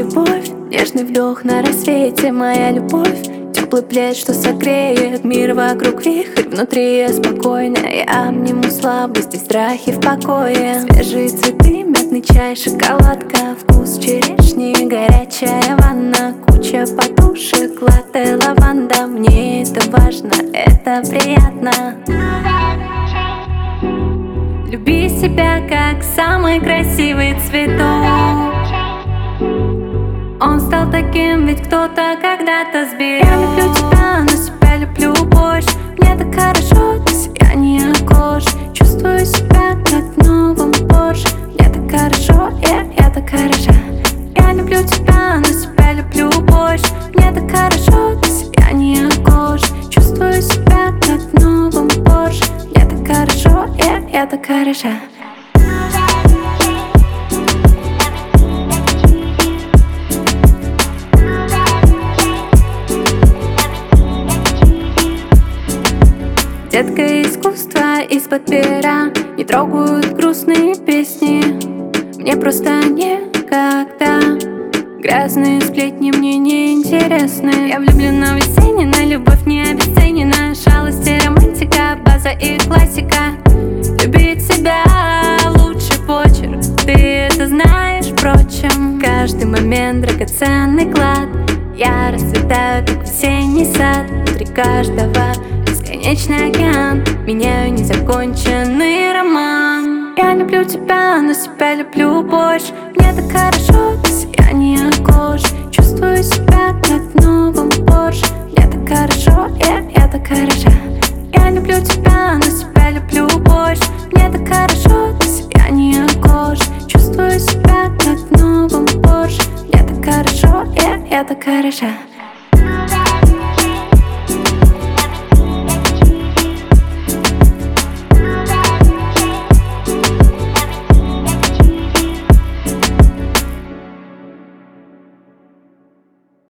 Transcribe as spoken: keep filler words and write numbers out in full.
любовь, нежный вдох на рассвете, моя любовь. Теплый плед, что согреет мир вокруг, вихрь внутри я спокойна. Я обниму слабости, страхи в покое. Свежие цветы, мятный чай, шоколадка, вкус черешни, горячая ванна, куча подушек, латте, лаванда. Мне это важно, это приятно. Люби себя, как самый красивый цветок. Он стал таким, ведь кто-то когда-то сберег. Я люблю тебя, но себя люблю больше. Мне так хорошо, до сияния кожи. Чувствую себя, как в новом Порше. Мне так хорошо, я, я так хороша. Я люблю тебя, но себя люблю больше. Мне так хорошо, до сияния кожи. Чувствую себя, как в новом Порше. Мне так хорошо, я, я так хороша. Детка искусства из-под пера, не трогают грустные песни. Мне просто некогда. Грязные сплетни мне не интересны. Я влюблена в весенне, на любовь не обесценена. Шалости, романтика, база и классика. Любить себя лучший почерк, ты это знаешь, впрочем. Каждый момент драгоценный клад. Я расцветаю, как весенний сад. Внутри каждого бесконечный океан. Меняю незаконченный роман. Я люблю тебя, но себя люблю больше. Мне так хорошо, до сияния кожи. Чувствую себя, как в новом Порше. Мне так хорошо, я, я так хороша. Я люблю тебя, но себя люблю больше. Мне так хорошо, до сияния кожи. Чувствую себя, как в новом Порше. Мне так хорошо, я, я так хороша.